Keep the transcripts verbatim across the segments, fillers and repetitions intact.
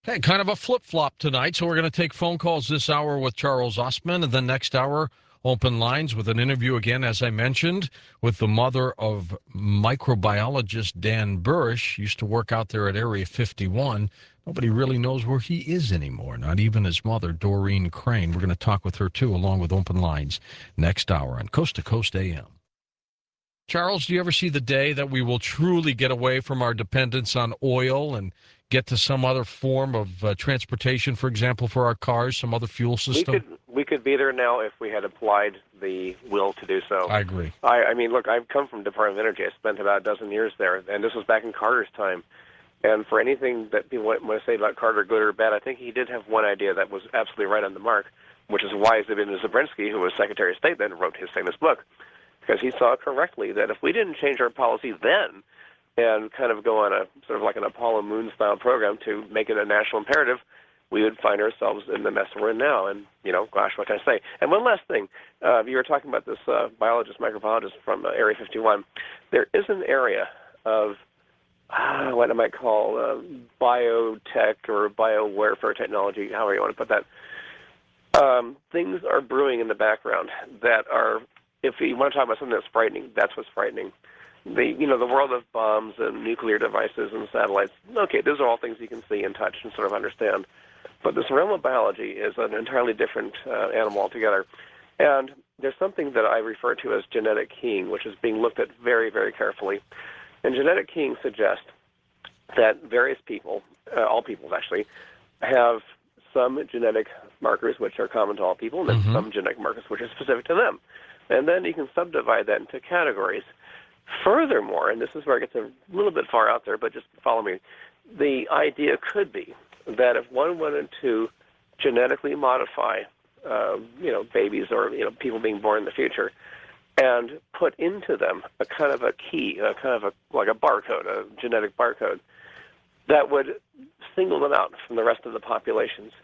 Okay, kind of a flip-flop tonight, so we're going to take phone calls this hour with Charles Ostman, and then next hour, open lines with an interview again, as I mentioned, with the mother of microbiologist Dan Burish. Used to work out there at Area fifty-one. Nobody really knows where he is anymore, not even his mother, Doreen Crane. We're going to talk with her, too, along with open lines next hour on Coast to Coast A M. Charles, do you ever see the day that we will truly get away from our dependence on oil and get to some other form of uh, transportation, for example, for our cars, some other fuel We system? could we could be there now if we had applied the will to do so. I agree. I, I mean, look, I've come from Department of Energy. I spent about a dozen years there, and this was back in Carter's time. And for anything that people want to say about Carter, good or bad, I think he did have one idea that was absolutely right on the mark, which is why Zbigniew Zabrensky, who was Secretary of State then, wrote his famous book, because he saw correctly that if we didn't change our policy then and kind of go on a sort of like an Apollo Moon-style program to make it a national imperative, we would find ourselves in the mess we're in now. And, you know, gosh, what can I say? And one last thing. Uh, you were talking about this uh, biologist, microbiologist from uh, Area fifty-one. There is an area of uh, what I might call uh, biotech or biowarfare technology, however you want to put that. Um, things are brewing in the background that are, if you want to talk about something that's frightening, that's what's frightening. The you know the world of bombs and nuclear devices and satellites. Okay, those are all things you can see and touch and sort of understand. But this realm of biology is an entirely different uh, animal altogether. And there's something that I refer to as genetic keying, which is being looked at very, very carefully. And genetic keying suggests that various people, uh, all peoples actually, have some genetic markers which are common to all people, and then Mm-hmm. some genetic markers which are specific to them. And then you can subdivide that into categories. Furthermore, and this is where it gets a little bit far out there, but just follow me, the idea could be that if one wanted to genetically modify, uh, you know, babies or, you know, people being born in the future, and put into them a kind of a key, a kind of a, like a barcode, a genetic barcode, that would single them out from the rest of the populations,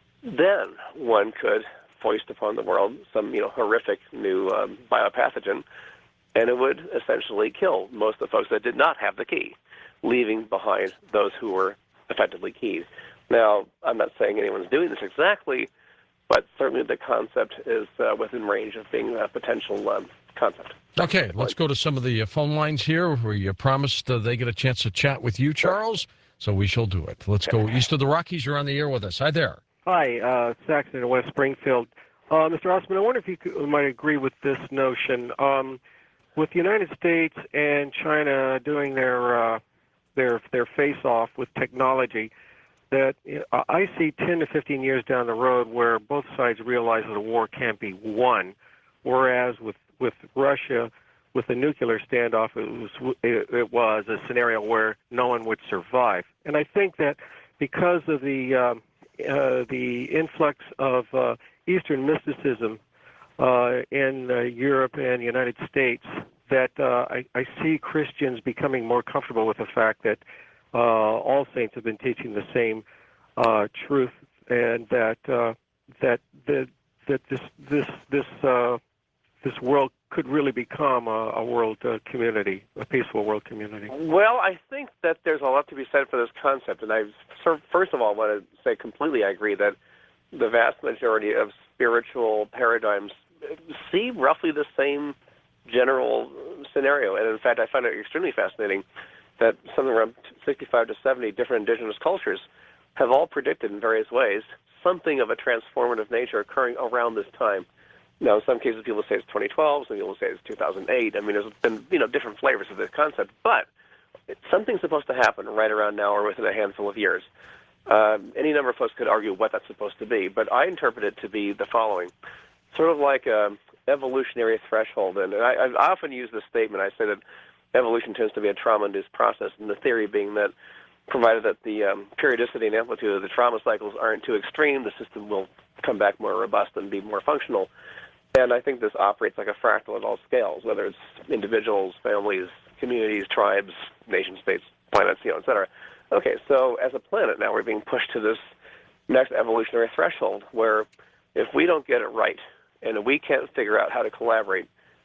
then one could foist upon the world some, you know, horrific new um, biopathogen, and it would essentially kill most of the folks that did not have the key, leaving behind those who were effectively keyed. Now, I'm not saying anyone's doing this exactly, but certainly the concept is uh, within range of being a potential um, concept. Okay, let's go to some of the uh, phone lines here where you promised uh, they get a chance to chat with you, Charles, so we shall do it. Let's go east of the Rockies. You're on the air with us. Hi there. Hi, uh, Saxon in West Springfield. Uh, Mister Osman, I wonder if you could, might agree with this notion. Um, with the United States and China doing their uh, their their face-off with technology, that uh, I see ten to fifteen years down the road where both sides realize that a war can't be won, whereas with, with Russia, with the nuclear standoff, it was, it, it was a scenario where no one would survive. And I think that because of the um, uh, the influx of uh, Eastern mysticism uh, in uh, Europe and the United States, that uh, I, I see Christians becoming more comfortable with the fact that uh, all saints have been teaching the same uh, truth, and that uh, that that that this this this uh, this world could really become a, a world uh, community, a peaceful world community. Well, I think that there's a lot to be said for this concept, and I first of all want to say completely I agree that the vast majority of spiritual paradigms see roughly the same general scenario, and in fact, I find it extremely fascinating that something around sixty-five to seventy different indigenous cultures have all predicted in various ways something of a transformative nature occurring around this time. Now, in some cases, people say it's twenty twelve, some people say it's two thousand eight. I mean, there's been, you know, different flavors of this concept, but something's supposed to happen right around now or within a handful of years. Uh, any number of folks could argue what that's supposed to be, but I interpret it to be the following, sort of like a evolutionary threshold. And I, I often use this statement. I say that evolution tends to be a trauma-induced process, and the theory being that provided that the um, periodicity and amplitude of the trauma cycles aren't too extreme, the system will come back more robust and be more functional. And I think this operates like a fractal at all scales, whether it's individuals, families, communities, tribes, nation-states, planets, you know, et cetera. Okay, so as a planet now, we're being pushed to this next evolutionary threshold where if we don't get it right and we can't figure out how to collaborate,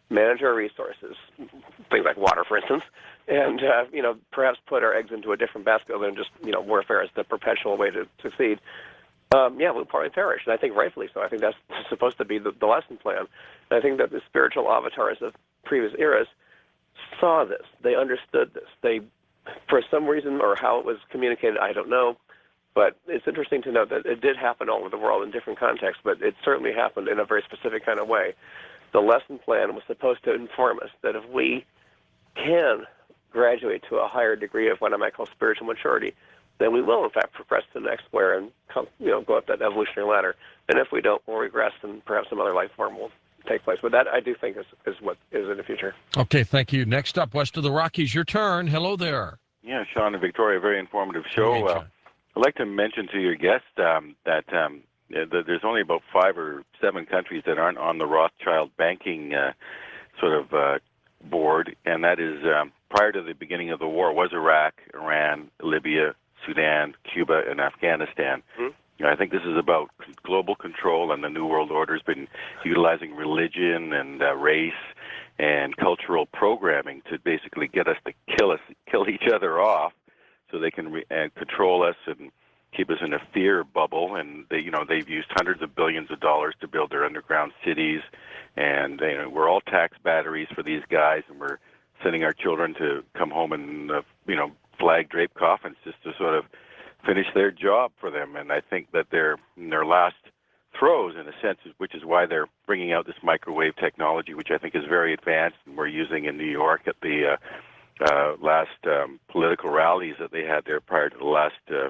manage our resources, things like water, for instance, and uh, you know, perhaps put our eggs into a different basket than just, you know, warfare as the perpetual way to succeed, um, yeah, we'll probably perish. And I think rightfully so. I think that's supposed to be the, the lesson plan. And I think that the spiritual avatars of previous eras saw this. They understood this. They, for some reason or how it was communicated, I don't know, but it's interesting to note that it did happen all over the world in different contexts, but it certainly happened in a very specific kind of way. The lesson plan was supposed to inform us that if we can graduate to a higher degree of what I might call spiritual maturity, then we will, in fact, progress to the next square and come, you know, go up that evolutionary ladder. And if we don't, we'll regress, and perhaps some other life form will take place. But that, I do think, is, is what is in the future. Okay, thank you. Next up, west of the Rockies, your turn. Hello there. Yeah, Sean and Victoria, very informative show. Hey, uh, I'd like to mention to your guest um, that um, that there's only about five or seven countries that aren't on the Rothschild banking uh, sort of uh, board, and that is um, prior to the beginning of the war was Iraq, Iran, Libya, Sudan, Cuba, and Afghanistan. Mm-hmm. I think this is about global control, and the New World Order has been utilizing religion and uh, race and cultural programming to basically get us to kill us, kill each other off, so they can re- uh, control us and keep us in a fear bubble. And they, you know, they've used hundreds of billions of dollars to build their underground cities, and you know, we're all tax batteries for these guys, and we're sending our children to come home in, uh, you know, flag draped coffins just to sort of finish their job for them. And I think that they're in their last throes, in a sense, which is why they're bringing out this microwave technology, which I think is very advanced, and we're using in New York at the uh, uh, last um, political rallies that they had there prior to the last uh,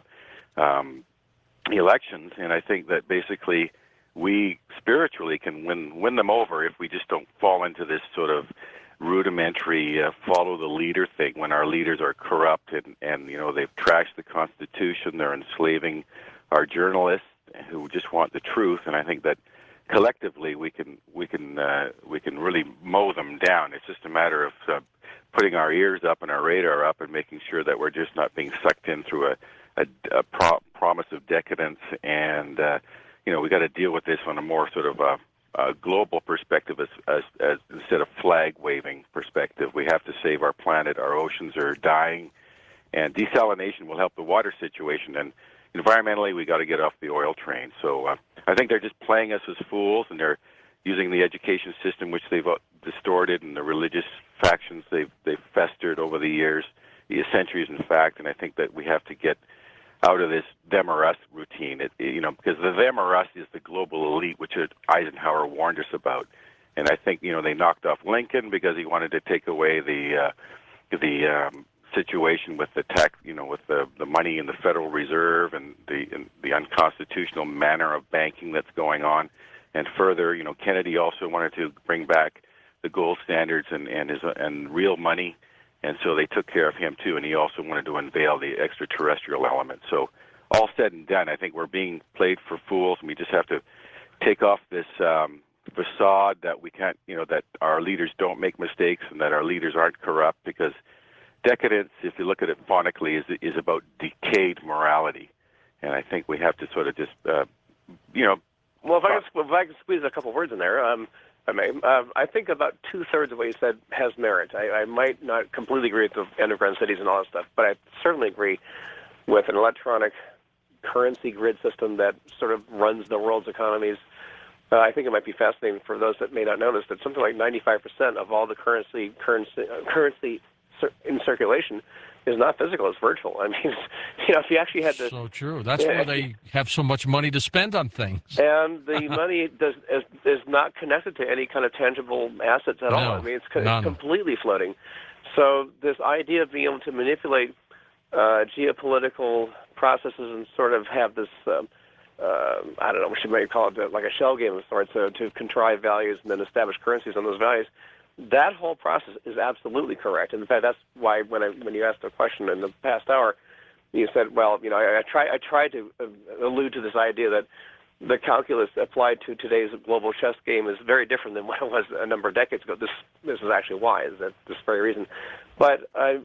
um, elections. And I think that basically we spiritually can win win them over if we just don't fall into this sort of rudimentary uh, follow the leader thing when our leaders are corrupt and, and you know, they've trashed the Constitution, they're enslaving our journalists who just want the truth. And I think that collectively we can we can uh, we can really mow them down. It's just a matter of uh, putting our ears up and our radar up and making sure that we're just not being sucked in through a, a, a pro- promise of decadence. And uh, you know, we got to deal with this on a more sort of uh, a global perspective as, as, as instead of flag waving perspective. We have to save our planet. Our oceans are dying, and desalination will help the water situation. And environmentally, we got to get off the oil train. So uh, I think they're just playing us as fools, and they're using the education system, which they've uh, distorted, and the religious factions they've they've festered over the years, the centuries, in fact. And I think that we have to get out of this them or us routine. It, you know, because the them or us is the global elite, which Eisenhower warned us about. And I think, you know, they knocked off Lincoln because he wanted to take away the uh, the um, situation with the tax, you know, with the the money in the Federal Reserve and the and the unconstitutional manner of banking that's going on. And further, you know, Kennedy also wanted to bring back the gold standards and and his and real money. And so they took care of him, too, and he also wanted to unveil the extraterrestrial element. So all said and done, I think we're being played for fools, and we just have to take off this um, facade that we can't, you know, that our leaders don't make mistakes and that our leaders aren't corrupt, because decadence, if you look at it phonically, is is about decayed morality. And I think we have to sort of just, uh, you know... Well, if I, can, if I can squeeze a couple words in there... Um, I may. Uh, I think about two-thirds of what you said has merit. I, I might not completely agree with the underground cities and all that stuff, but I certainly agree with an electronic currency grid system that sort of runs the world's economies. Uh, I think it might be fascinating for those that may not notice that something like ninety-five percent of all the currency currency uh, currency cir- in circulation is not physical; it's virtual. I mean, it's, you know, if you actually had to... So true. That's yeah, why they have so much money to spend on things. And the money does is, is not connected to any kind of tangible assets at No, all. I mean, it's, co- none. it's completely floating. So this idea of being able to manipulate uh, geopolitical processes and sort of have this, uh, uh, I don't know, what you might call it, like a shell game of sorts, uh, to contrive values and then establish currencies on those values, that whole process is absolutely correct. And in fact, that's why when I when you asked a question in the past hour, you said, well, you know, I, I try I tried to allude to this idea that the calculus applied to today's global chess game is very different than what it was a number of decades ago. This this is actually why, is that this very reason. But I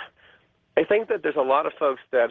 I think that there's a lot of folks that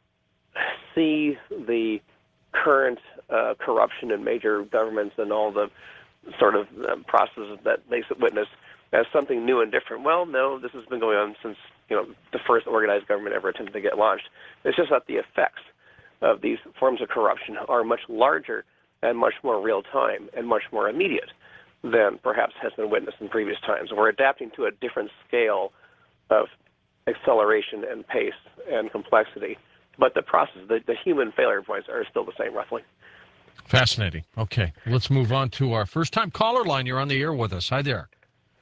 see the current uh, corruption in major governments and all the sort of um, processes that they witness as something new and different. Well, no, this has been going on since, you know, the first organized government ever attempted to get launched. It's just that the effects of these forms of corruption are much larger and much more real time and much more immediate than perhaps has been witnessed in previous times. We're adapting to a different scale of acceleration and pace and complexity, but the process, the, the human failure points are still the same, roughly. Fascinating. Okay, let's move on to our first-time caller line. You're on the air with us. Hi there.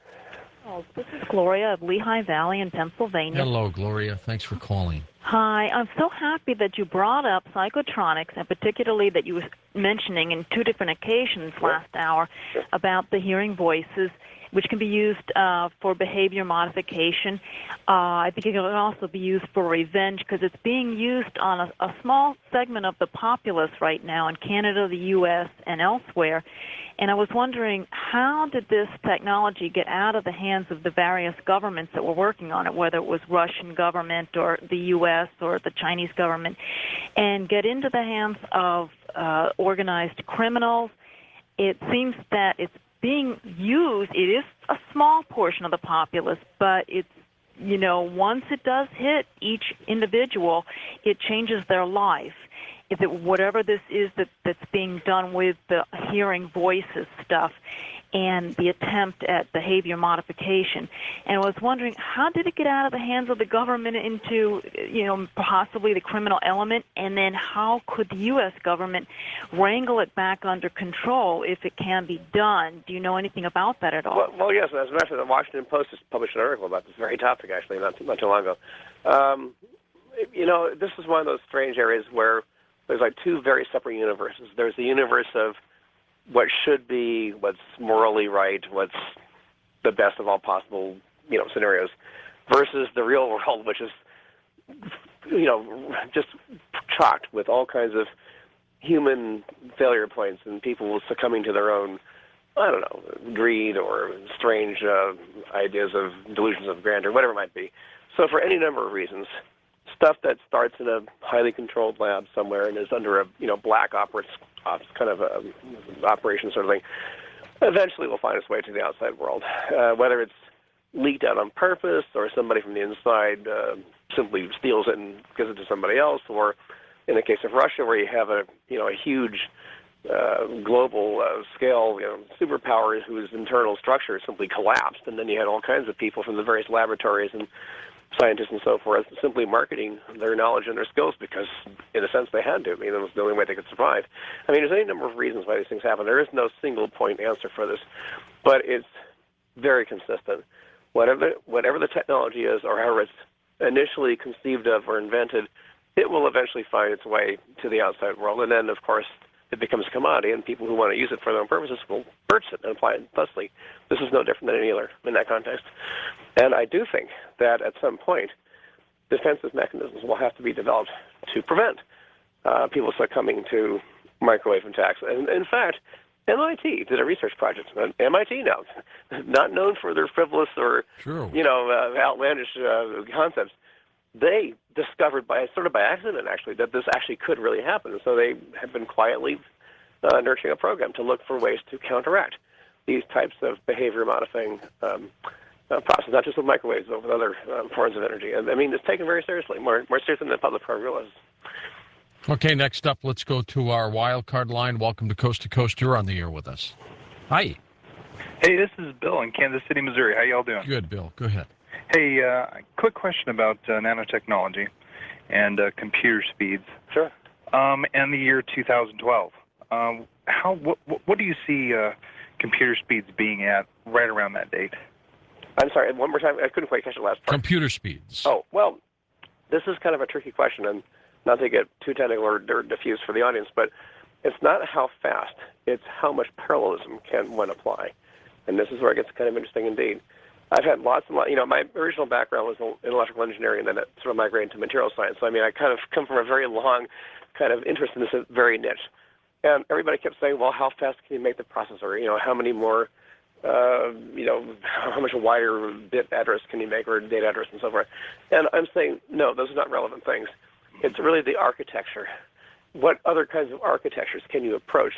Oh, this is Gloria of Lehigh Valley in Pennsylvania. Hello, Gloria. Thanks for calling. Hi. I'm so happy that you brought up psychotronics, and particularly that you were mentioning in two different occasions last hour about the hearing voices, which can be used uh, for behavior modification. Uh, I think it can also be used for revenge because it's being used on a, a small segment of the populace right now in Canada, the U S, and elsewhere. And I was wondering, how did this technology get out of the hands of the various governments that were working on it, whether it was Russian government or the U S or the Chinese government, and get into the hands of uh, organized criminals? It seems that it's being used. It is a small portion of the populace, but it's, you know, once it does hit each individual, it changes their life. If it, whatever this is that, that's being done with the hearing voices stuff and the attempt at behavior modification. And I was wondering, how did it get out of the hands of the government into, you know, possibly the criminal element? And then how could the U S government wrangle it back under control if it can be done? Do you know anything about that at all? Well, well yes. As a matter of fact, the Washington Post has published an article about this very topic, actually, not too, not too long ago. Um, you know, this is one of those strange areas where there's like two very separate universes. There's the universe of what should be, what's morally right, what's the best of all possible, you know, scenarios, versus the real world, which is, you know, just chocked with all kinds of human failure points and people succumbing to their own, I don't know, greed or strange uh, ideas of delusions of grandeur, whatever it might be. So for any number of reasons, stuff that starts in a highly controlled lab somewhere and is under a, you know, black ops kind of a operation sort of thing, eventually will find its way to the outside world. Uh, whether it's leaked out on purpose or somebody from the inside uh, simply steals it and gives it to somebody else, or in the case of Russia, where you have a, you know, a huge uh, global uh, scale, you know, superpower whose internal structure simply collapsed, and then you had all kinds of people from the various laboratories and scientists and so forth simply marketing their knowledge and their skills because, in a sense, they had to. I mean, it was the only way they could survive. I mean, there's any number of reasons why these things happen. There is no single point answer for this, but it's very consistent. Whatever, whatever the technology is or however it's initially conceived of or invented, it will eventually find its way to the outside world. And then, of course, it becomes a commodity, and people who want to use it for their own purposes will purchase it and apply it thusly. This is no different than any other in that context. And I do think that at some point, defensive mechanisms will have to be developed to prevent uh, people succumbing to microwave attacks. And in fact, M I T did a research project. M I T now, not known for their frivolous or True. you know uh, outlandish uh, concepts, they discovered by sort of by accident actually that this actually could really happen. So they have been quietly uh, nurturing a program to look for ways to counteract these types of behavior modifying um, uh, processes, not just with microwaves, but with other um, forms of energy. And I mean, it's taken very seriously, more more seriously than the public probably realizes. Okay, next up, let's go to our wild card line. Welcome to Coast to Coast. You're on the air with us. Hi. Hey, this is Bill in Kansas City, Missouri. How y'all doing? Good, Bill. Go ahead. Hey, uh, quick question about uh, nanotechnology and uh, computer speeds. Sure. Um, and the year two thousand twelve. Um, how what, what do you see uh, computer speeds being at right around that date? I'm sorry, one more time. I couldn't quite catch the last part. Computer speeds. Oh, well, this is kind of a tricky question, and not to get too technical or, or diffuse for the audience, but it's not how fast, it's how much parallelism can one apply. And this is where it gets kind of interesting indeed. I've had lots and lots, you know, my original background was in electrical engineering, and then it sort of migrated to material science. So, I mean, I kind of come from a very long kind of interest in this very niche. And everybody kept saying, well, how fast can you make the processor? You know, how many more, uh, you know, how much wider bit address can you make, or data address and so forth? And I'm saying, no, those are not relevant things. It's really the architecture. What other kinds of architectures can you approach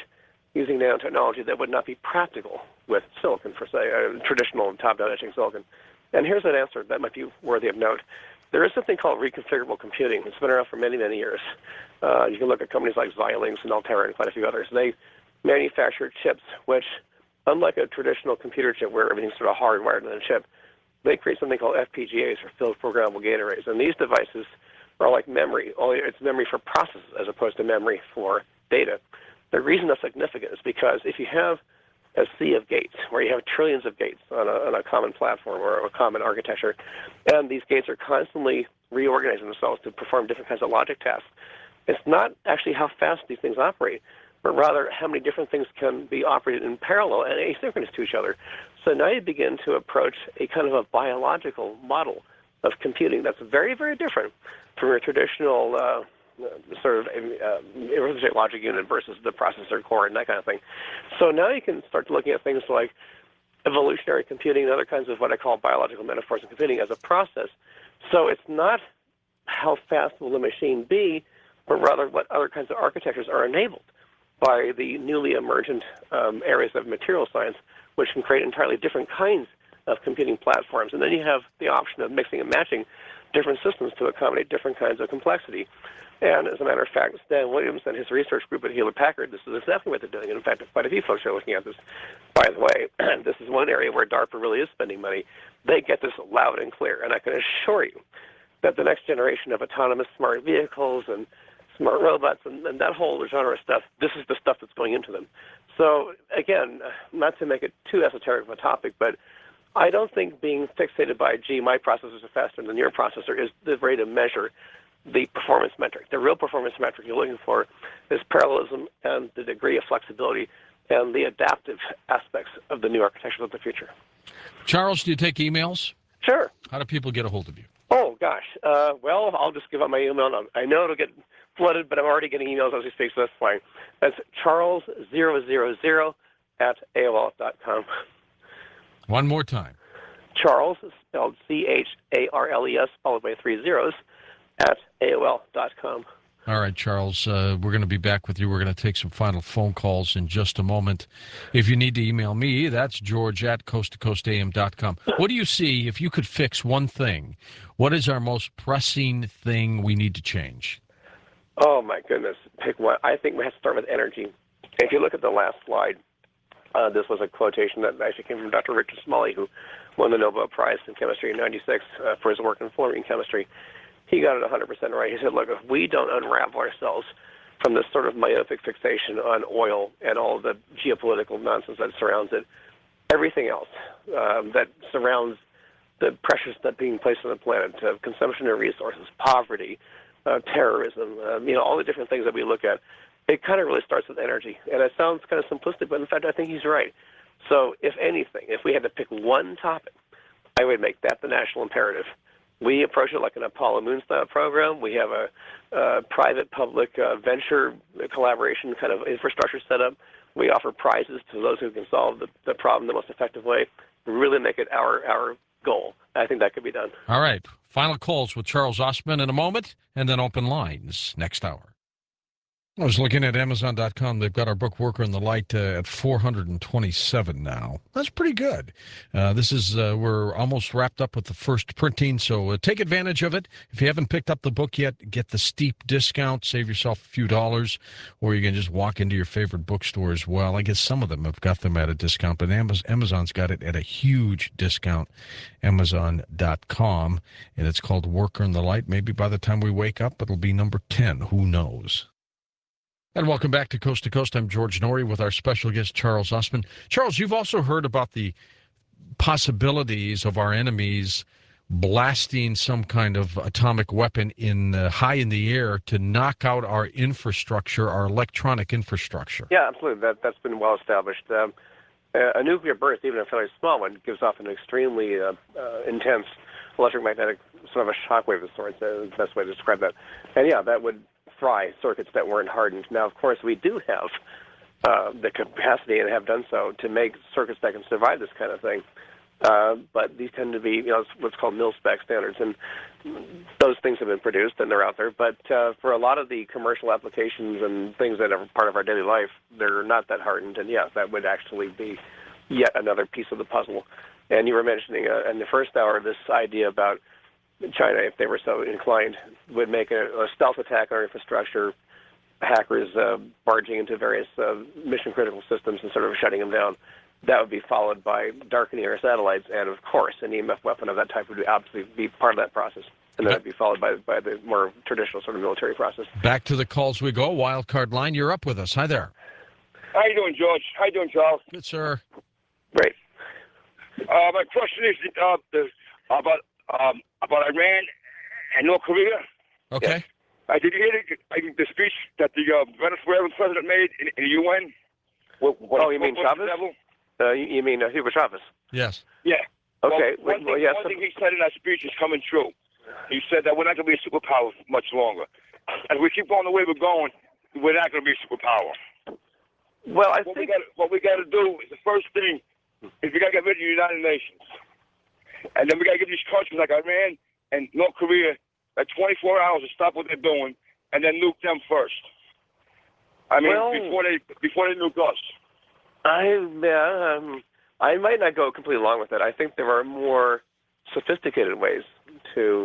using nanotechnology that would not be practical with silicon, for say, uh, traditional top-down etching silicon. And here's an answer that might be worthy of note. There is something called reconfigurable computing. It's been around for many, many years. Uh, you can look at companies like Xilinx and Altera and quite a few others. They manufacture chips which, unlike a traditional computer chip where everything's sort of hardwired in the chip, they create something called F P G As, or field programmable gate arrays. And these devices are like memory, only it's memory for processes as opposed to memory for data. The reason that's significant is because if you have a sea of gates, where you have trillions of gates on a, on a common platform or a common architecture, and these gates are constantly reorganizing themselves to perform different kinds of logic tasks, it's not actually how fast these things operate, but rather how many different things can be operated in parallel and asynchronous to each other. So now you begin to approach a kind of a biological model of computing that's very, very different from your traditional uh, sort of uh, arithmetic logic unit versus the processor core and that kind of thing. So now you can start looking at things like evolutionary computing and other kinds of what I call biological metaphors in computing as a process. So it's not how fast will the machine be, but rather what other kinds of architectures are enabled by the newly emergent um, areas of material science, which can create entirely different kinds of computing platforms. And then you have the option of mixing and matching different systems to accommodate different kinds of complexity. And as a matter of fact, Stan Williams and his research group at Hewlett-Packard, this is exactly what they're doing. And in fact, quite a few folks are looking at this. By the way, this is one area where DARPA really is spending money. They get this loud and clear. And I can assure you that the next generation of autonomous smart vehicles and smart robots and, and that whole genre of stuff, this is the stuff that's going into them. So again, not to make it too esoteric of a topic, but I don't think being fixated by, gee, my processors are faster than your processor is the way to measure the performance metric. The real performance metric you're looking for is parallelism and the degree of flexibility and the adaptive aspects of the new architecture of the future. Charles, do you take emails? Sure. How do people get a hold of you? Oh, gosh. Uh, well, I'll just give out my email. I know it'll get flooded, but I'm already getting emails as we speak, so that's fine. That's charles zero zero zero at A O L dot com. One more time. Charles, spelled C H A R L E S, all the way three zeros, at A O L dot com. All right, Charles, uh, we're going to be back with you. We're going to take some final phone calls in just a moment. If you need to email me, that's George at coast to coast A M dot com. What do you see, if you could fix one thing, what is our most pressing thing we need to change? Oh, my goodness. Pick one. I think we have to start with energy. If you look at the last slide, uh, this was a quotation that actually came from Doctor Richard Smalley, who won the Nobel Prize in Chemistry in ninety-six uh, for his work in fluorine chemistry. He got it one hundred percent right. He said, look, if we don't unravel ourselves from this sort of myopic fixation on oil and all the geopolitical nonsense that surrounds it, everything else um, that surrounds the pressures that being placed on the planet, uh, consumption of resources, poverty, uh, terrorism, um, you know, all the different things that we look at, it kind of really starts with energy. And it sounds kind of simplistic, but in fact, I think he's right. So if anything, if we had to pick one topic, I would make that the national imperative. We approach it like an Apollo Moon-style program. We have a, a private-public uh, venture collaboration kind of infrastructure set up. We offer prizes to those who can solve the, the problem the most effective way. Really make it our, our goal. I think that could be done. All right. Final calls with Charles Ostman in a moment, and then open lines next hour. I was looking at Amazon dot com. They've got our book Worker in the Light uh, at four hundred twenty-seven now. That's pretty good. Uh, this is, uh, we're almost wrapped up with the first printing, so uh, take advantage of it. If you haven't picked up the book yet, get the steep discount, save yourself a few dollars, or you can just walk into your favorite bookstore as well. I guess some of them have got them at a discount, but Amazon's got it at a huge discount, Amazon dot com, and it's called Worker in the Light. Maybe by the time we wake up, it'll be number ten. Who knows? And welcome back to Coast to Coast. I'm George Norrie with our special guest, Charles Ostman. Charles, you've also heard about the possibilities of our enemies blasting some kind of atomic weapon in uh, high in the air to knock out our infrastructure, our electronic infrastructure. Yeah, absolutely. That, that's been well established. Um, a nuclear burst, even a fairly small one, gives off an extremely uh, uh, intense electromagnetic sort of a shockwave of sorts. Uh, the best way to describe that. And yeah, that would fry circuits that weren't hardened. Now, of course, we do have uh, the capacity and have done so to make circuits that can survive this kind of thing. Uh, but these tend to be, you know, what's called mil-spec standards, and those things have been produced and they're out there. But uh, for a lot of the commercial applications and things that are part of our daily life, they're not that hardened. And yes, that would actually be yet another piece of the puzzle. And you were mentioning uh, in the first hour this idea about China, if they were so inclined, would make a, a stealth attack on our infrastructure, hackers uh, barging into various uh, mission-critical systems and sort of shutting them down. That would be followed by darkening our satellites, and of course, an E M F weapon of that type would absolutely be part of that process. And that would be followed by by the more traditional sort of military process. Back to the calls we go. Wildcard line, you're up with us. Hi there. How you doing, George? How you doing, Charles? Good, sir. Great. Uh, my question is uh, the, about um, about Iran and North Korea. Okay. Uh, did you hear the, the speech that the uh, Venezuelan president made in, in the U N? What, what, oh, you mean Chavez? Uh, you, you mean uh, Hugo Chavez? Yes. Yeah. Okay. Well, one well, thing, yes. one thing he said in that speech is coming true. He said that we're not going to be a superpower much longer. As we keep going the way we're going, we're not going to be a superpower. Well, I what think we gotta, what we got to do is the first thing is we got to get rid of the United Nations, and then we got to give these countries like Iran and North Korea like twenty-four hours to stop what they're doing, and then nuke them first. I mean, well, before they before they nuke us. I yeah, um, I might not go completely along with it. I think there are more sophisticated ways to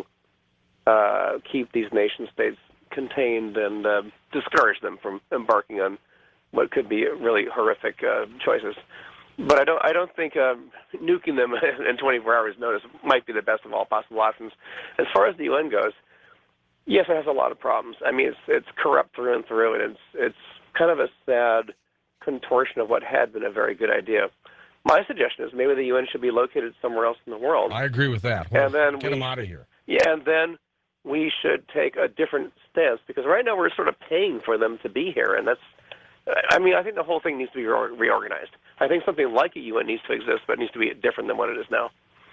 uh, keep these nation states contained and uh, discourage them from embarking on what could be really horrific uh, choices. But I don't. I don't think uh, nuking them in twenty-four hours' notice might be the best of all possible options. As far as the U N goes, yes, it has a lot of problems. I mean, it's it's corrupt through and through, and it's it's kind of a sad contortion of what had been a very good idea. My suggestion is maybe the U N should be located somewhere else in the world. I agree with that. And then get we, them out of here. Yeah, and then we should take a different stance, because right now we're sort of paying for them to be here, and that's. I mean, I think the whole thing needs to be reorganized. I think something like a U N needs to exist, but it needs to be different than what it is now.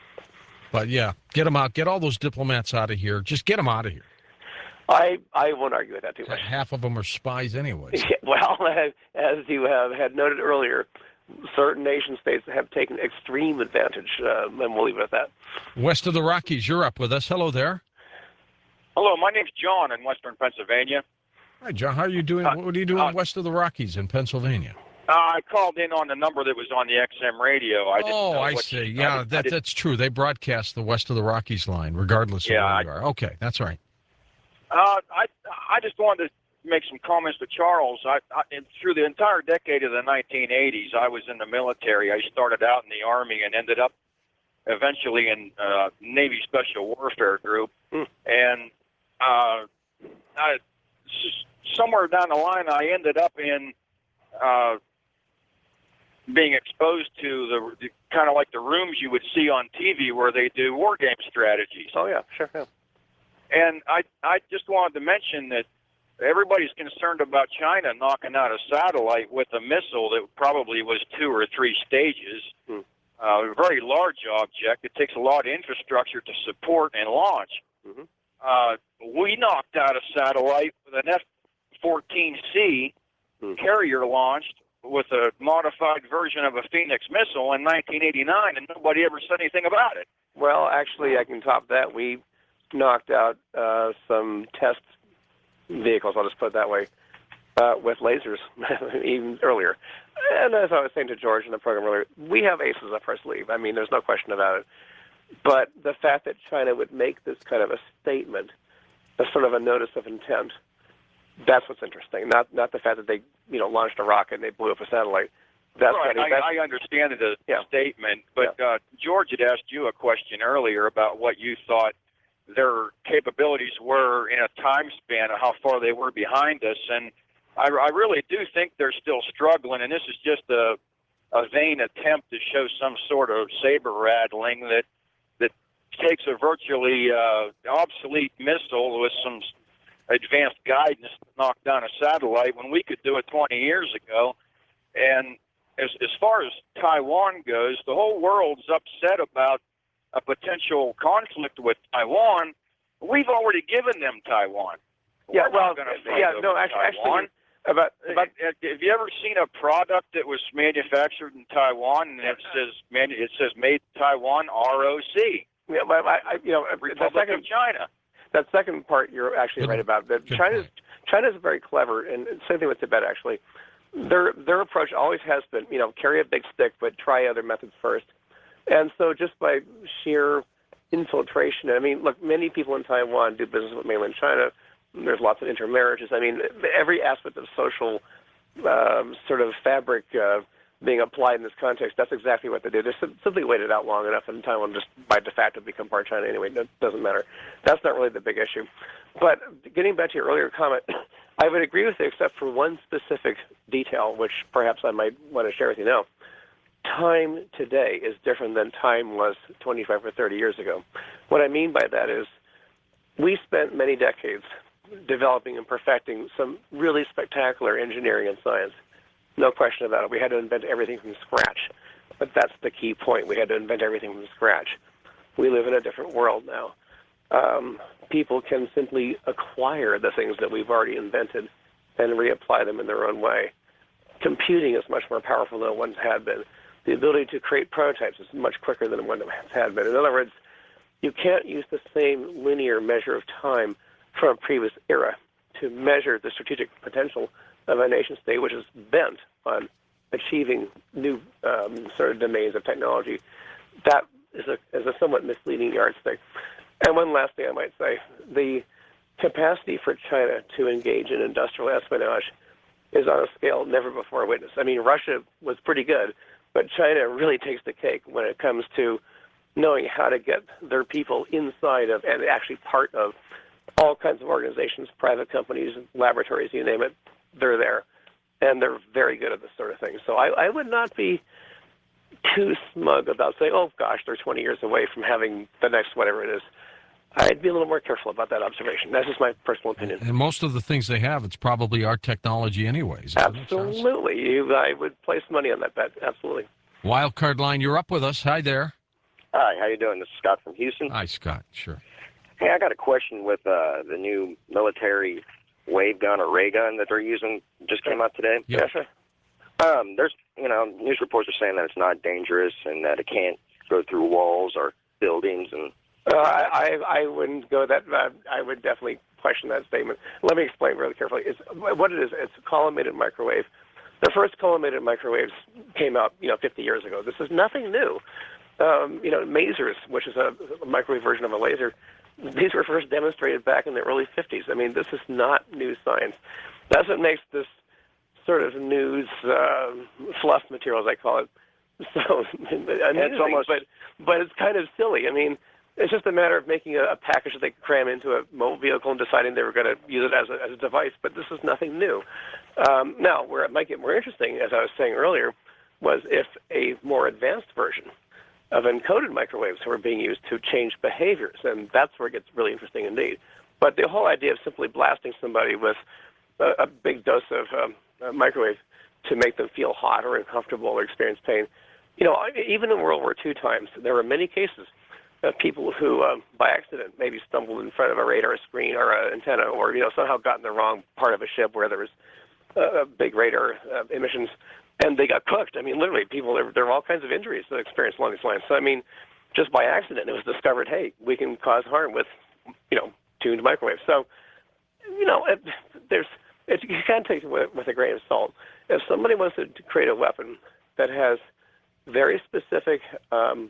But yeah, get them out. Get all those diplomats out of here. Just get them out of here. I I won't argue with that too much. Half of them are spies anyway. Well, as you have had noted earlier, certain nation states have taken extreme advantage, uh, and we'll leave it at that. West of the Rockies, you're up with us. Hello there. Hello, my name's John in Western Pennsylvania. Hi, John. How are you doing? Uh, what are you doing uh, west of the Rockies in Pennsylvania? Uh, I called in on the number that was on the X M radio. I didn't oh, know I what see. you, Yeah, I, that, I that's true. They broadcast the West of the Rockies line, regardless Yeah, of where I- you are. Okay, that's right. Uh, I I just wanted to make some comments to Charles. I, I and through the entire decade of the nineteen eighties, I was in the military. I started out in the Army and ended up eventually in uh, Navy Special Warfare Group. Hmm. And uh, I, s- somewhere down the line, I ended up in uh, being exposed to the, the kind of like the rooms you would see on T V where they do war game strategies. Oh yeah, sure. Yeah. And I I just wanted to mention that everybody's concerned about China knocking out a satellite with a missile that probably was two or three stages. Hmm. Uh, a very large object. It takes a lot of infrastructure to support and launch. Mm-hmm. Uh, we knocked out a satellite with an F fourteen C Hmm. carrier launched with a modified version of a Phoenix missile in nineteen eighty-nine, and nobody ever said anything about it. Well, actually, I can top that. We knocked out uh, some test vehicles, I'll just put it that way, uh, with lasers even earlier. And as I was saying to George in the program earlier, we have aces up our sleeve. I mean, there's no question about it. But the fact that China would make this kind of a statement, a sort of a notice of intent, that's what's interesting. Not not the fact that they, you know, launched a rocket and they blew up a satellite. That's right. getting, I, that's, I understand the Yeah. statement, but uh, George had asked you a question earlier about what you thought their capabilities were in a time span of how far they were behind us, and I, I really do think they're still struggling, and this is just a, a vain attempt to show some sort of saber rattling that that takes a virtually uh, obsolete missile with some advanced guidance to knock down a satellite when we could do it twenty years ago. And as, as far as Taiwan goes, the whole world's upset about a potential conflict with Taiwan. We've already given them Taiwan. yeah, We're well, not gonna fight yeah, over no, actually, Taiwan. actually, About, about Have you ever seen a product that was manufactured in Taiwan and it says manu- it says made in Taiwan R O C? Yeah, but I, I, you know, Republic the second, of China. that second part you're actually Good- right about. That good China's point. China's very clever, and same thing with Tibet actually. Their their approach always has been, you know, carry a big stick, but try other methods first. And so just by sheer infiltration, I mean, look, many people in Taiwan do business with mainland China. There's lots of intermarriages. I mean, every aspect of social um, sort of fabric uh, being applied in this context, that's exactly what they do. They sim- simply waited out long enough, and Taiwan just by de facto become part of China anyway. It doesn't matter. That's not really the big issue. But getting back to your earlier comment, I would agree with you except for one specific detail, which perhaps I might want to share with you now. Time today is different than time was twenty-five or thirty years ago. What I mean by that is we spent many decades developing and perfecting some really spectacular engineering and science. No question about it. We had to invent everything from scratch. But that's the key point. We had to invent everything from scratch. We live in a different world now. Um, people can simply acquire the things that we've already invented and reapply them in their own way. Computing is much more powerful than it once had been. The ability to create prototypes is much quicker than it once had been. In other words, you can't use the same linear measure of time from a previous era to measure the strategic potential of a nation state which is bent on achieving new um, sort of domains of technology. That is a, is a somewhat misleading yardstick. And one last thing I might say, the capacity for China to engage in industrial espionage is on a scale never before witnessed. I mean, Russia was pretty good, but China really takes the cake when it comes to knowing how to get their people inside of and actually part of all kinds of organizations, private companies, laboratories, you name it, they're there. And they're very good at this sort of thing. So I, I would not be too smug about saying, oh, gosh, they're twenty years away from having the next whatever it is. I'd be a little more careful about that observation. That's just my personal opinion. And most of the things they have, it's probably our technology anyways. isn't it, Charles? Absolutely. You, I would place money on that bet. Absolutely. Wildcard line, you're up with us. Hi there. Hi, how you doing? This is Scott from Houston. Hi, Scott. Sure. Hey, I got a question with uh, the new military wave gun or ray gun that they're using. Just came out today. Yeah. sure. Um, there's, you know, news reports are saying that it's not dangerous and that it can't go through walls or buildings. And Uh, I, I wouldn't go that. Uh, I would definitely question that statement. Let me explain really carefully. It's, what it is, it's a collimated microwave. The first collimated microwaves came out, you know, fifty years ago. This is nothing new. Um, you know, masers, which is a, a microwave version of a laser, these were first demonstrated back in the early fifties. I mean, this is not new science. That's what makes this sort of news uh, fluff material, as I call it, so amusing, almost, but, but it's kind of silly. I mean, it's just a matter of making a, a package that they could cram into a mobile vehicle and deciding they were going to use it as a, as a device, but this is nothing new. Um, now, where it might get more interesting, as I was saying earlier, was if a more advanced version of encoded microwaves were being used to change behaviors, and that's where it gets really interesting indeed. But the whole idea of simply blasting somebody with a, a big dose of um, a microwave to make them feel hot or uncomfortable or experience pain, you know, even in World War Two times, there were many cases of people who, um, by accident, maybe stumbled in front of a radar screen or an antenna, or you know, somehow got in the wrong part of a ship where there was uh, big radar uh, emissions, and they got cooked. I mean, literally, people there, there were all kinds of injuries that experienced along these lines. So, I mean, just by accident, it was discovered, hey, we can cause harm with, you know, tuned microwaves. So, you know, it, there's it, you can't take it with, with a grain of salt. If somebody wants to create a weapon that has very specific um,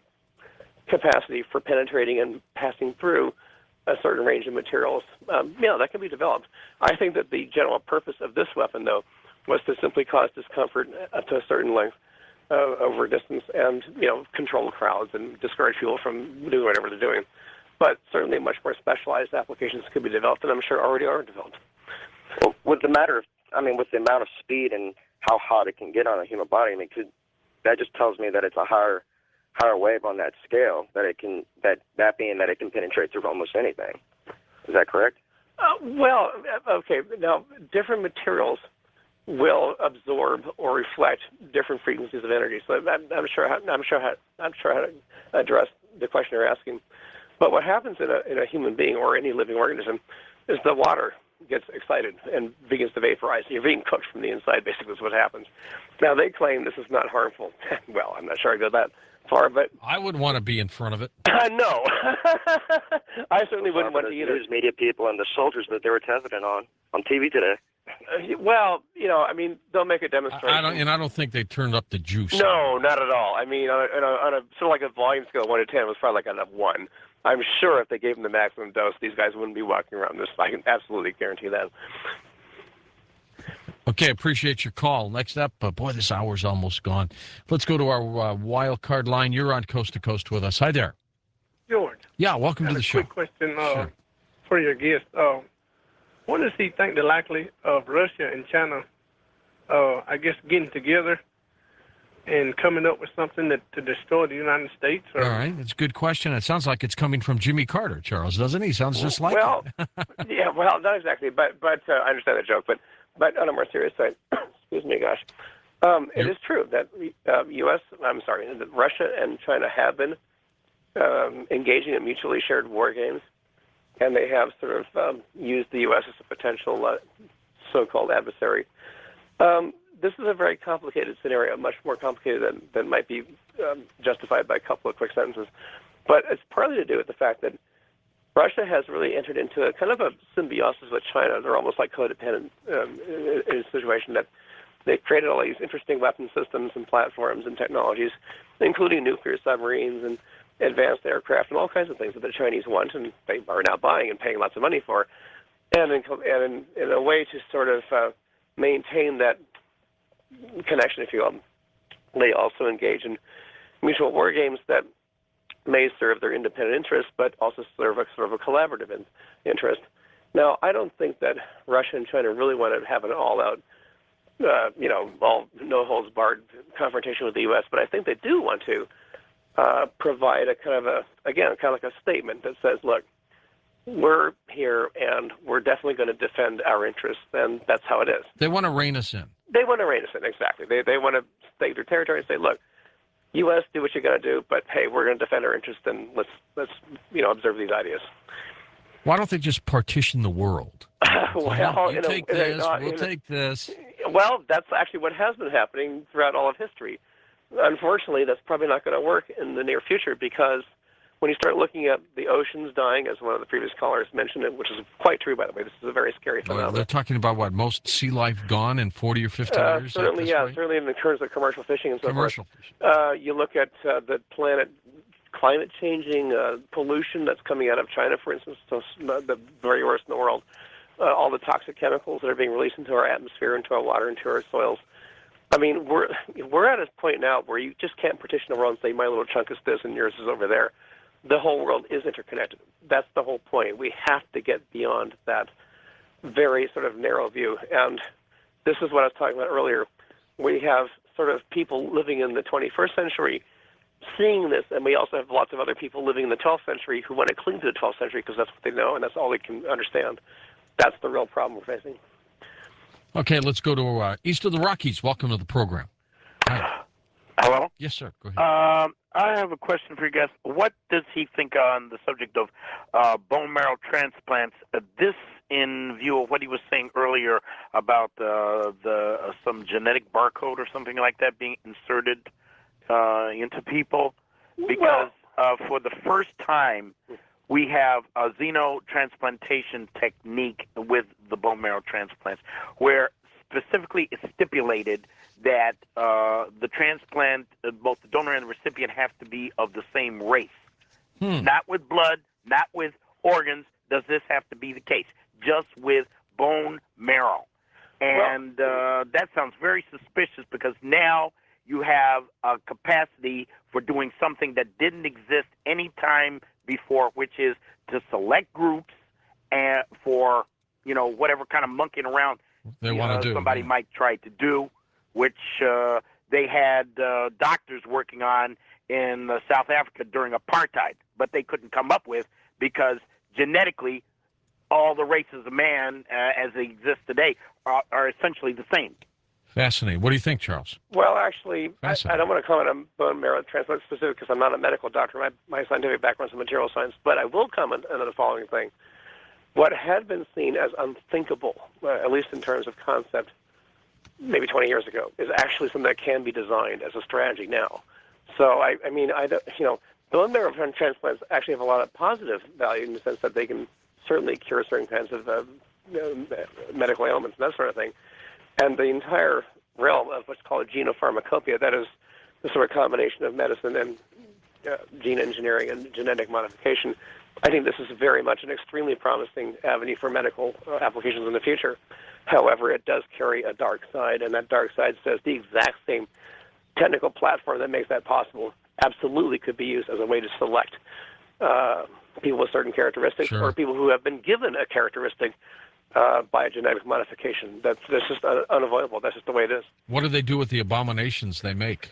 capacity for penetrating and passing through a certain range of materials, um, you know, that can be developed. I think that the general purpose of this weapon, though, was to simply cause discomfort up to a certain length uh, over a distance and, you know, control crowds and discourage people from doing whatever they're doing. But certainly much more specialized applications could be developed, and I'm sure already are developed. well, with the matter of, I mean, with the amount of speed and how hot it can get on a human body, I mean, could, that just tells me that it's a higher higher wave on that scale, that it can, that, that being that it can penetrate through almost anything. Is that correct? Uh, well, okay. Now, different materials will absorb or reflect different frequencies of energy. So I'm, I'm sure how, I'm sure how, I'm sure how to address the question you're asking. But what happens in a in a human being or any living organism is the water gets excited and begins to vaporize. You're being cooked from the inside, basically, is what happens. Now, they claim this is not harmful. Well, I'm not sure I go that far, but... I would want to be in front of it. Uh, no. I certainly wouldn't want to either. News media people and the soldiers that they were testing on on T V today. Uh, well, you know, I mean, they'll make a demonstration. I don't, and I don't think they turned up the juice. No, not at all. I mean, on a, on a, on a sort of like a volume scale, one to ten, it was probably like on a one. I'm sure if they gave them the maximum dose, these guys wouldn't be walking around this. I can absolutely guarantee that. Okay, appreciate your call. Next up, uh, boy, this hour's almost gone. Let's go to our uh, wild card line. You're on Coast to Coast with us. Hi there. George. Yeah, welcome I to have the a show. Quick question uh, Sure. for your guest. Uh, what does he think the likely of Russia and China, uh, I guess, getting together and coming up with something that to destroy the United States? Or? All right, that's a good question. It sounds like it's coming from Jimmy Carter, Charles, doesn't he? Sounds just like well, it. yeah, well, not exactly, but but uh, I understand the joke. But but on a more serious side, excuse me, gosh, um, it is true that uh, U S. I'm sorry, that Russia and China have been um, engaging in mutually shared war games, and they have sort of um, used the U S as a potential uh, so-called adversary. Um, this is a very complicated scenario, much more complicated than, than might be um, justified by a couple of quick sentences. But it's partly to do with the fact that Russia has really entered into a kind of a symbiosis with China. They're almost like codependent um, in, in a situation that they've created all these interesting weapon systems and platforms and technologies, including nuclear submarines and advanced aircraft and all kinds of things that the Chinese want and they are now buying and paying lots of money for. And in, and in, in a way to sort of uh, maintain that connection, if you will, they also engage in mutual war games that may serve their independent interests, but also serve a sort of a collaborative in, interest. Now, I don't think that Russia and China really want to have an all-out, uh, you know, all no-holds-barred confrontation with the U S, but I think they do want to uh, provide a kind of a, again, kind of like a statement that says, look, we're here and we're definitely going to defend our interests, and that's how it is. They want to rein us in. They want to rein us in, exactly. They they want to stake their territory and say, look, U S, do what you got to do, but hey, we're going to defend our interests, and let's let's you know observe these ideas. Why don't they just partition the world? well, you in take a, this, in a, we'll in a, take this. Well, that's actually what has been happening throughout all of history. Unfortunately, that's probably not going to work in the near future because when you start looking at the oceans dying, as one of the previous callers mentioned it, which is quite true, by the way, this is a very scary phenomenon. Well, they're talking about what, most sea life gone in forty or fifty uh, years? Certainly, yeah, rate? certainly in the terms of commercial fishing and so commercial forth. fishing. Uh, you look at uh, the planet climate changing, uh, pollution that's coming out of China, for instance, so the very worst in the world, uh, all the toxic chemicals that are being released into our atmosphere, into our water, into our soils. I mean, we're we're at a point now where you just can't partition the world and say my little chunk is this and yours is over there. The whole world is interconnected. That's the whole point. We have to get beyond that very sort of narrow view. And this is what I was talking about earlier. We have sort of people living in the twenty-first century seeing this, and we also have lots of other people living in the twelfth century who want to cling to the twelfth century because that's what they know and that's all they can understand. That's the real problem we're facing. Okay, let's go to uh, east of the Rockies. Welcome to the program. Hi. Hello? Yes, sir. Go ahead. Um, I have a question for your guest. What does he think on the subject of uh, bone marrow transplants? Uh, this in view of what he was saying earlier about uh, the uh, some genetic barcode or something like that being inserted uh, into people? Because uh, for the first time, we have a xenotransplantation technique with the bone marrow transplants, where specifically it's stipulated that uh, the transplant, uh, both the donor and the recipient, have to be of the same race. Hmm. Not with blood, not with organs does this have to be the case, just with bone marrow. And uh, that sounds very suspicious because now you have a capacity for doing something that didn't exist any time before, which is to select groups and for, you know, whatever kind of monkeying around they you want know, to do. somebody yeah. might try to do, which uh, they had uh, doctors working on in uh, South Africa during apartheid, but they couldn't come up with because genetically all the races of man uh, as they exist today are, are essentially the same. Fascinating. What do you think, Charles? Well, actually, I, I don't want to comment on bone marrow transplant specific because I'm not a medical doctor. My, my scientific background is in material science, but I will comment on the following thing. what had been seen as unthinkable, uh, at least in terms of concept, maybe twenty years ago, is actually something that can be designed as a strategy now. So, I, I mean, I don't, you know, bone marrow transplants actually have a lot of positive value in the sense that they can certainly cure certain kinds of uh, you know, medical ailments and that sort of thing. And the entire realm of what's called genopharmacopoeia, that is the sort of combination of medicine and uh, gene engineering and genetic modification, I think this is very much an extremely promising avenue for medical uh, applications in the future. However, it does carry a dark side, and that dark side says the exact same technical platform that makes that possible absolutely could be used as a way to select uh, people with certain characteristics Sure. or people who have been given a characteristic uh, by a genetic modification. That's, that's just un- unavoidable. That's just the way it is. What do they do with the abominations they make?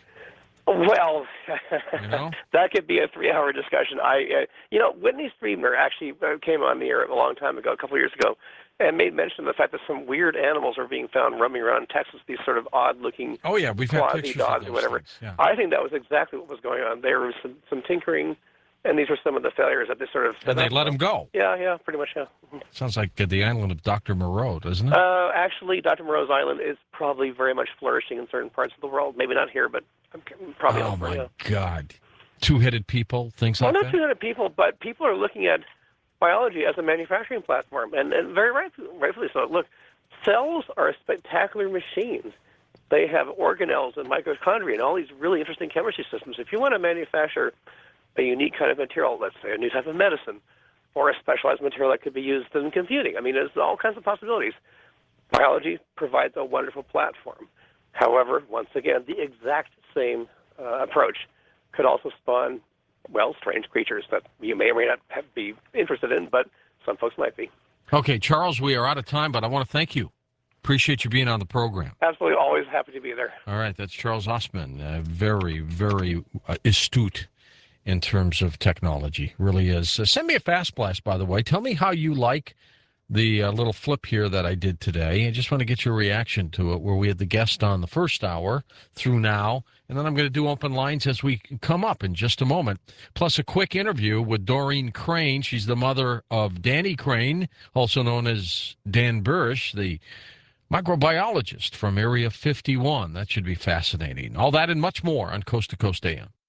Well, You know? that could be a three-hour discussion. I, uh, you know, Whitney Streebner actually uh, came on the air a long time ago, a couple of years ago, and made mention of the fact that some weird animals are being found roaming around Texas. These sort of odd-looking Oh, yeah, we've had quasi pictures dogs of or those whatever. things. Yeah. I think that was exactly what was going on. There was some, some tinkering, and these were some of the failures that they sort of. And they let him go. Yeah, yeah, pretty much. Yeah. Sounds like uh, the island of Doctor Moreau, doesn't it? Uh, actually, Doctor Moreau's Island is probably very much flourishing in certain parts of the world. Maybe not here, but probably oh, elsewhere. my Yeah. God. Two-headed people, things Well, like not that? two hundred people, but people are looking at biology as a manufacturing platform, and, and very right, rightfully so. Look, cells are spectacular machines. They have organelles and mitochondria and all these really interesting chemistry systems. If you want to manufacture a unique kind of material, let's say a new type of medicine, or a specialized material that could be used in computing, I mean, there's all kinds of possibilities. Biology provides a wonderful platform. However, once again, the exact same uh, approach could also spawn, well, strange creatures that you may or may not have, be interested in, but some folks might be. Okay, Charles, we are out of time, but I want to thank you. Appreciate you being on the program. Absolutely, always happy to be there. All right, that's Charles Osman, uh, very, very uh, astute in terms of technology, really is. Uh, send me a fast blast, by the way. Tell me how you like the uh, little flip here that I did today. I just want to get your reaction to it, where we had the guest on the first hour through now, and then I'm going to do open lines as we come up in just a moment, plus a quick interview with Doreen Crane. She's the mother of Danny Crane, also known as Dan Burish, the microbiologist from Area fifty-one. That should be fascinating. All that and much more on Coast to Coast A M.